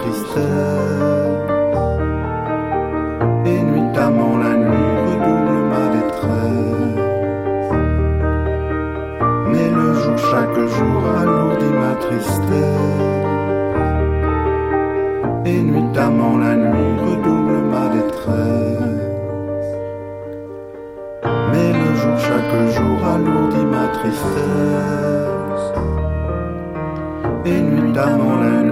tristesse. Et nuitamment la nuit redouble ma détresse. Mais le jour, chaque jour, alourdit ma tristesse. Et nuitamment la nuit redouble ma détresse. Mais le jour, chaque jour, alourdit ma tristesse. Et nuitamment la nuit